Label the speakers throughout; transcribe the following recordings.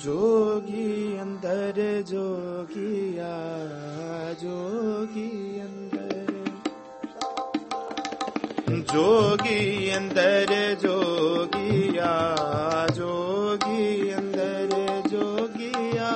Speaker 1: जोगी अंदर जोगिया, जोगी अंदर, जोगी अंदर जोगिया, जोगी अंदर जोगिया।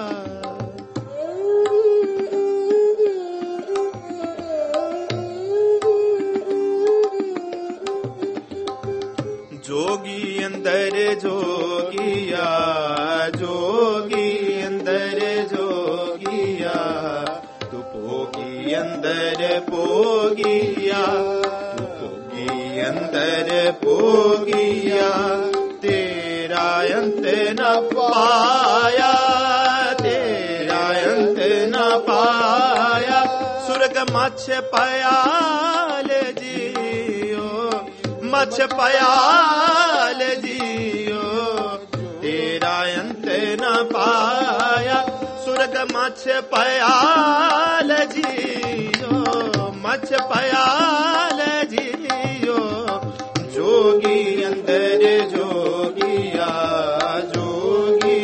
Speaker 1: जोगी अंदर जोगिया, जोगी अंदर जोगिया, तू पोगी अंदर पोगिया, तू पोगी अंदर पोगिया, तेरा अंत न पाया, तेरा अंत न पाया, सुर्ग मछ पयाल जियो, मछ पयाल जियो, तेरा अंत न पाया, सुर्ग मछ पयाल जियो, मछ पयाल जियो, जोगी अंदर जोगिया, जोगी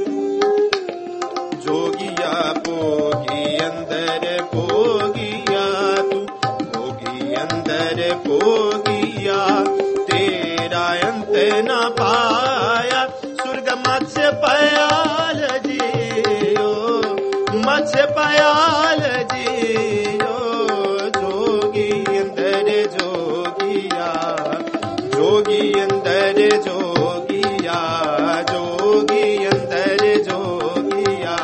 Speaker 1: जोगिया, पोगी अंदर पोगिया, तू पोगी अंदर पोगिया, तेरा अंत न पाया, सुर्ग मछ पयाल जियो, मछ पयाल जियो, जोगी अंदर जोगिया, जोगी अंदर जोगिया, जोगी अंदर जोगिया।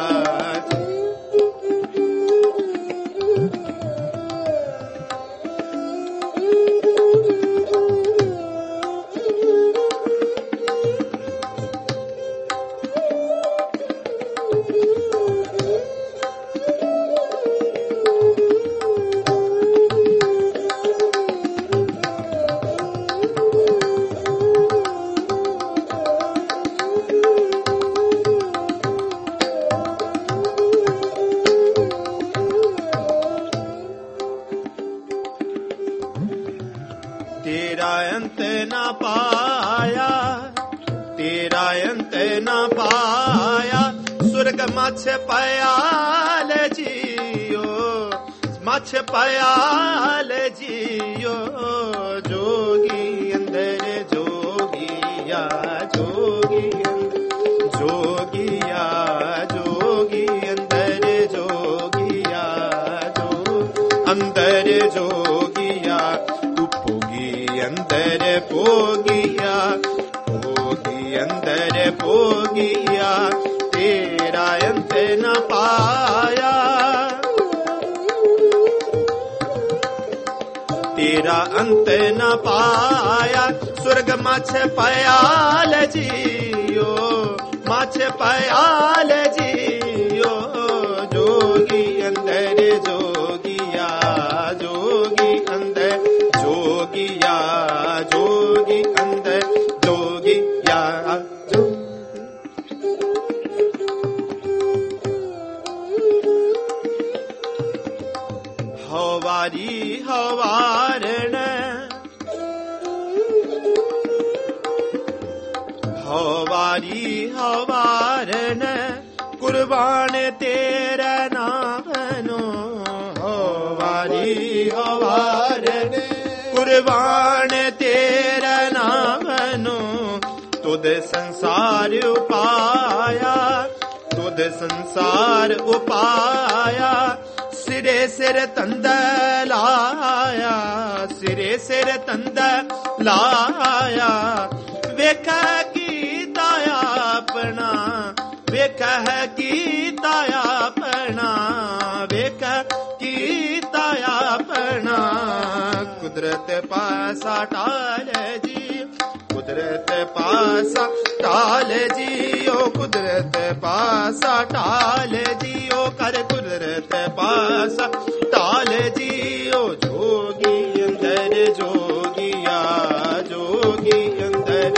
Speaker 1: तेरा अंत न पाया, तेरा अंत न पाया, सुर्ग मछ पयाल जियो, मछ पयाल जियो, जोगी अंदर जोगिया, जोगी अंदर जोगिया, जोगी अंदर जोगिया, जो अंदर जोगिया, अंदर पोगिया, पोगी अंदर पोगिया, तेरा अंत न पाया, तेरा अंत न पाया, स्वर्ग मछ पयाल जियो, मछ पयाल जियो, जोगी अंदर जोगिया, जोगी अंदर जोगिया, जोगी अंदर जोगिया, हवारी हवारण, हवारी हवारण, कुर्बान तेरा नामनो, हवारी हवारण, कुर्बान तेरा नामनो, तुद संसार उपाया, तुद संसार उपाया, सिरे सिर तंद लाया, सिरे सिर तंद लाया, वेख कीता अपना, वेख कीता अपना, वेख कीता अपना, कुदरत पासा टाल जी, कुदरत पासा टाल जियो, कुदरत पासा टाल जियो, कर कुदरत पासा टाल जियो, जोगी अंदर जोगिया, जोगी अंदर,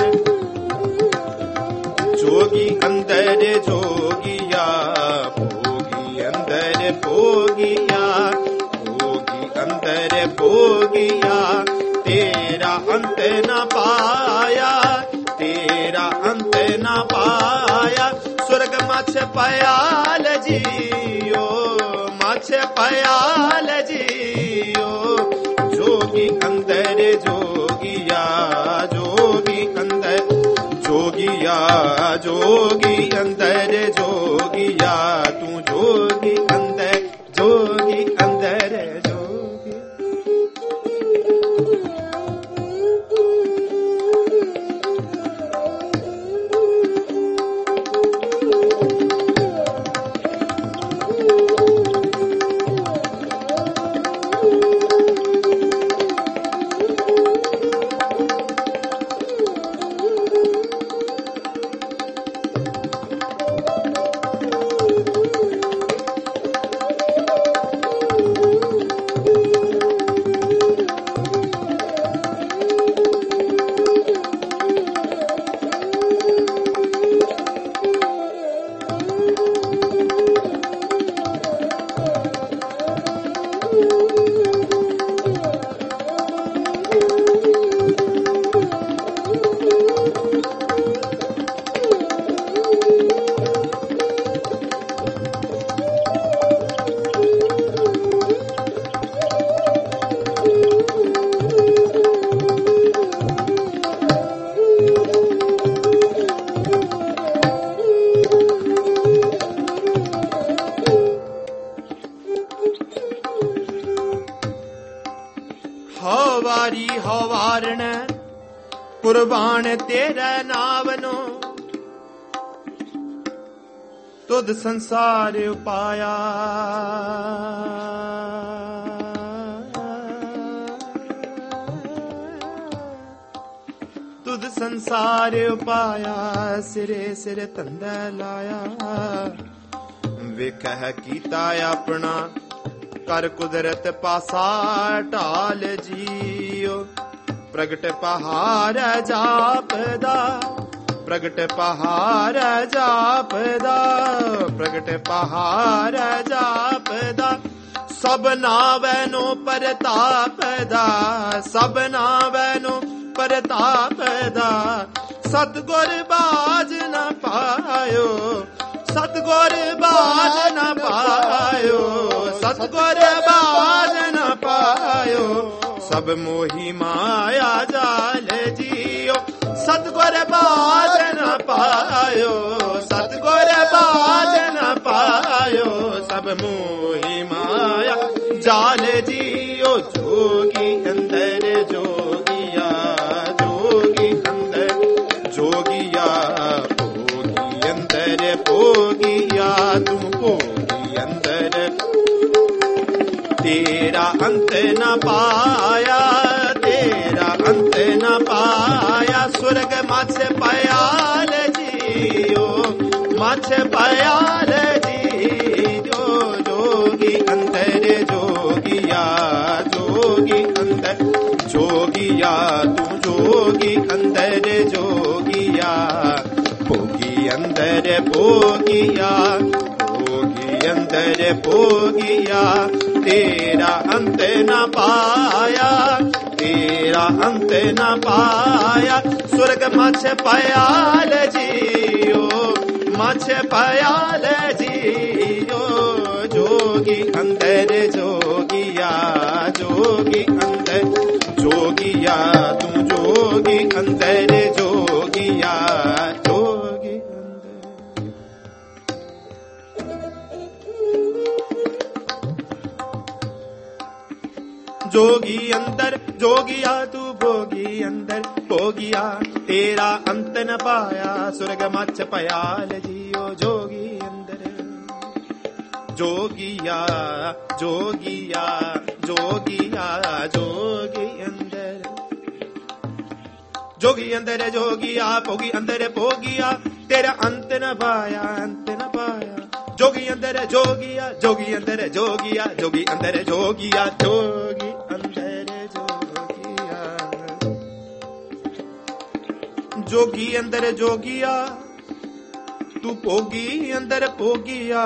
Speaker 1: जोगी अंदर जोगिया, भोगी अंदर भोगिया, भोगी अंदर भोगिया, तेरा अंत न पाया, तेरा अंत न पाया, ਸੁਰਗ ਮਛ ਪਿਆਲ ਜੀਓ, ਮਛ ਪਿਆਲ ਜੀਓ। ਜੋਗੀ ਅੰਦਰ ਜੋਗੀਆ, ਜੋਗੀ ਅੰਦਰ ਜੋਗੀਆ, ਜੋਗੀ ਅੰਦਰ ਜੋਗੀਆ, ਤੂੰ ਜੋਗੀ ਅੰਦਰ, ਜੋਗੀ ਅੰਦਰ ਜੋਗੀ। ਹਵਾਰੀ ਹਵਾਰਣ ਕੁਰਬਾਨ ਤੇਰੇ ਨਾਵਨੋ, ਤੁਧ ਸੰਸਾਰ ਉਪਾਇਆ। ਤੁਧ ਸੰਸਾਰ ਉਪਾਇਆ, ਸਿਰੇ ਸਿਰ ਧੰਦਾ ਲਾਇਆ। ਵੇਖਹਿ ਕੀਤਾ ਆਪਣਾ ਕਰ ਕੁਦਰਤ ਪਾਸਾ ਢਾਲ ਜੀਓ। ਪ੍ਰਗਟ ਪਹਾੜ ਜਾਪਦਾ, ਪ੍ਰਗਟ ਪਹਾੜ ਜਾਪਦਾ, ਪ੍ਰਗਟ ਪਹਾੜ ਜਾਪਦਾ। ਸਭ ਨਾਵੈ ਨੂੰ ਪ੍ਰਤਾਪ ਦਾ, ਸਭ ਨਾਵੈ ਨੂੰ ਪ੍ਰਤਾਪ ਦਾ। ਸਤਿਗੁਰ ਬਾਜ ਨਾ ਪਾਇਓ, ਸਤਿਗੁਰ ਬਾਜ ਨਾ ਪਾਇਓ, ਸਤਿਗੁਰ ਬਾਜ ਨਾ ਪਾਇਓ। ਸਭ ਮੋਹੀ ਮਾਇਆ ਜਾਲ ਜੀਓ, ਸਤਿਗੁਰ ਬਾਜ ਨਾ ਪਾਇਓ, ਸਤਿਗੁਰ ਬਾਜ ਨਾ ਪਾਇਓ। ਸਭ ਮੋਹੀ ਮਾਇਆ ਜਾਲ ਜੀਓ। ਜੋਗੀ ਅੰਦਰ ਜੋਗੀਆ, ਜੋਗੀ ਅੰਦਰ ਜੋਗੀਆ, ਭੋਗੀ ਅੰਦਰ ਭੋਗੀਆ, ਤੂੰ ਭੋਗੀ ਅੰਦਰ। ਤੇਰਾ ਅੰਤ ਨਾ ਪਾਇਆ, ਤੇਰਾ ਅੰਤ ਨਾ ਪਾਇਆ। ਸੁਰਗ ਮਛ ਪਿਆਲ ਜੀਓ, ਮਛ ਪਿਆਲ ਜੀਓ। ਜੋਗੀ ਅੰਦਰ ਜੋਗੀਆ, ਜੋਗੀ ਅੰਦਰ ਜੋਗੀਆ, ਤੂੰ ਜੋਗੀ ਅੰਦਰ ਜੋਗੀਆ। ਭੋਗੀ ਅੰਦਰ ਭੋਗੀਆ, ਭੋਗੀ ਅੰਦਰ ਭੋਗੀਆ। ਤੇਰਾ ਅੰਤ ਨਾ ਪਾਇਆ, ਤੇਰਾ ਅੰਤ ਨਾ ਪਾਇਆ। ਸੁਰਗ ਮਛ ਪਿਆਲ ਜੀਓ, ਮਛ ਪਿਆਲ ਜੀਓ। ਜੋਗੀ ਅੰਦਰ ਜੋਗੀਆ, ਜੋਗੀ ਅੰਦਰ ਜੋਗੀਆ, ਤੂੰ ਜੋਗੀ ਅੰਦਰ ਜੋਗੀਆ, ਜੋਗੀ ਅੰਦਰ। ਜੋਗੀ ਅੰਦਰ ਜੋਗੀਆ, ਤੂੰ ਭੋਗੀ ਅੰਦਰ ਭੋਗੀਆ। ਤੇਰਾ ਅੰਤ ਨ ਪਾਇਆ, ਸੁਰਗ ਮਛ ਪਿਆਲ ਜੀਓ। ਜੋਗੀ ਅੰਦਰ ਜੋਗੀਆ, ਜੋਗੀਆ, ਜੋਗੀਆ, ਜੋਗੀ ਅੰਦਰ। ਜੋਗੀ ਅੰਦਰ ਜੋਗੀਆ, ਭੋਗੀ ਅੰਦਰ ਭੋਗੀਆ। ਤੇਰਾ ਅੰਤ ਨ ਪਾਇਆ, ਅੰਤ ਨ ਪਾਇਆ। ਜੋਗੀ ਅੰਦਰ ਜੋਗੀਆ, ਜੋਗੀ ਅੰਦਰ ਜੋਗੀਆ, ਜੋਗੀ ਅੰਦਰ ਜੋਗੀਆ, ਜੋਗੀ ਅੰਦਰ ਜੋਗੀਆ। ਜੋਗੀ ਅੰਦਰ ਜੋਗੀਆ, ਤੂੰ ਭੋਗੀ ਅੰਦਰ ਭੋਗੀਆ।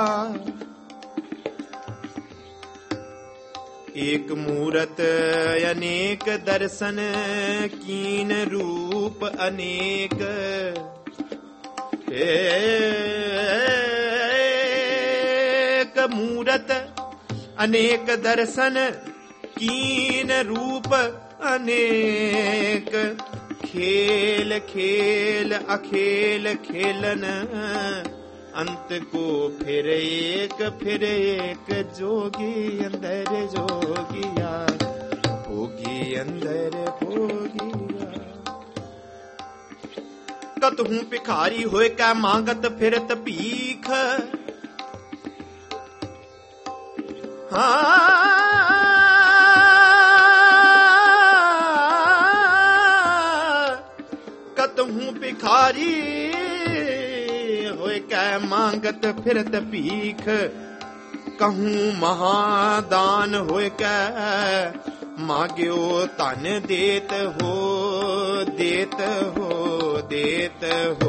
Speaker 1: ਏਕ ਮੂਰਤ ਅਨੇਕ ਦਰਸ਼ਨ, ਕੀਨ ਰੂਪ ਅਨੇਕ। एक मूरत अनेक दर्शन, कीन रूप अनेक, खेल खेल अखेल खेलन, अंत को फिर एक जोगी अंदर जोगिया, भोगी अंदर भोगिया। कत हूँ भिखारी होए कै मांगत फिरत भीख, कत हूँ भिखारी होए कै मांगत फिरत भीख, कहूँ महादान होए कै मांग्यो धन देत हो देत हो देत हो।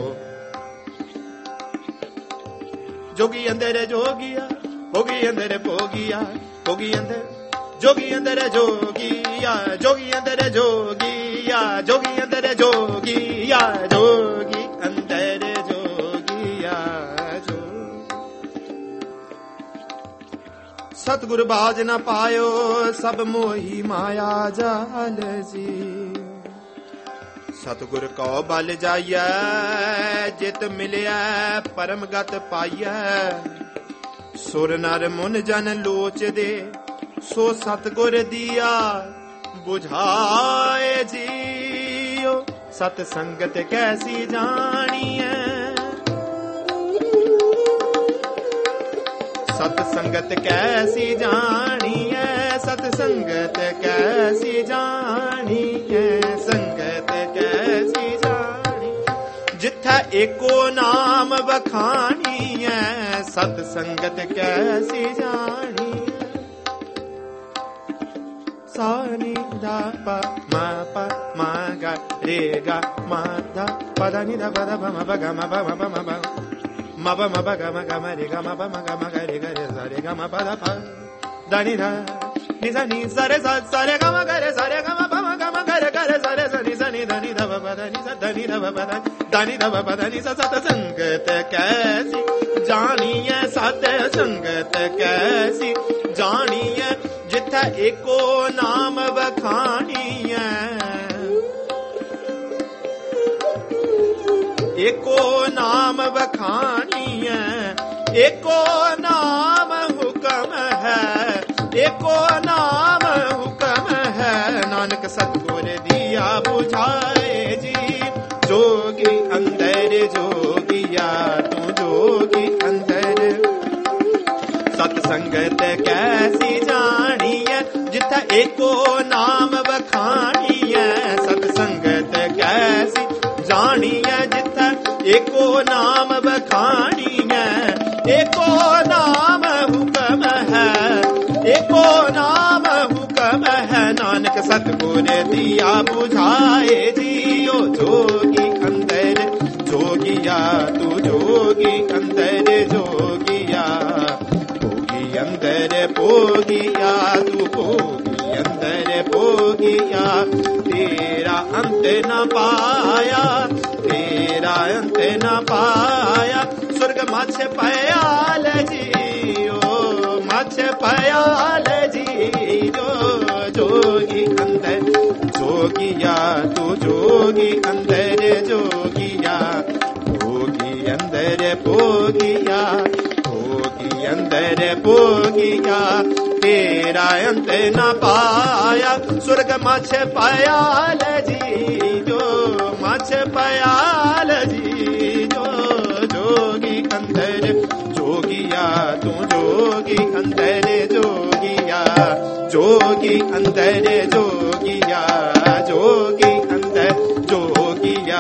Speaker 1: जोगी अंदर जोगिया, भोगी अंदर भोगिया, भोगी अंदर जोगी अंदर जोगिया, जोगी अंदर जोगिया, जोगी अंदर जोगिया, जोगी अंदर जोगिया जो। सतगुर बाज न पायो सब मोही माया जाल जी, सतगुर को बल जाइए जित मिलिया परम गत पाइए। सुर नर मुन जन लोच दे सो सतगुर दिया बुझाए जियो। सत संगत कैसी जानिए, सत संगत कैसी जानिए, सत संगत कैसी जानिए, संगत कैसी जानी। जिथा एको नाम बखानी है, सत संगत कैसी जानी। सा नि धा पा मा गा रे गा मा धा पा धा नि धा पा धा पा मा पा गा मा पा मा पा मा पा मा पा मा पा गा मा रे गा मा पा मा गा रे गा रे सा रे गा मा पा धा पा धा नि धा नि सा नि सा रे गा मा गा रे सा रे गा मा पा मा गा रे गा रे सा रे सा नि धा नि धा पा धा नि सा धा नि धा पा धा नि धा पा धा नि सा। सत संगत कैसी जानिए, सत संगत कैसी जानिए। जिथा एको नाम बखानिए, एको नाम बखानिए, एको नाम हुक्म है, एको नाम हुक्म है। नानक सतगुर दिया बुझाए जी, जोगी अंदर जोगिया तू जोगी अंदर। सतसंगत कैसी जानिए, जिथा एको नाम बखानिए। सतसंगत कैसी जानिए, जिथा एको नाम बखानिए। एको नाम हुक्म है, एको नाम हुक्म है। नानक सतगुर दिया बुझाए जियो, जोगी अंदर जोगिया तू जोगी अंदर जोगिया। अंदर भोगिया तू भोगी अंदर भोगिया। तेरा अंत न पाया, तेरा अंत न पाया। स्वर्ग मछ पयाल जियो, मछ पयाल जियो। जोगी अंदर जोगिया तू जोगी अंदर जोगिया। भोगी अंदर भोगिया, अंदर भोगिया। तेरा अंत न पाया, स्वर्ग मछ पयाल जी जो, मछ पयाल जी जो। जोगी अंदर जोगिया तू जोगी अंदर जोगिया। जोगी अंदर जोगिया, जोगी अंदर जोगिया।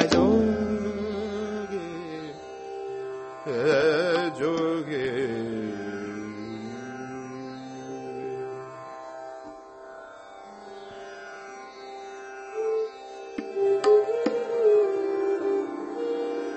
Speaker 1: जोगी जोगी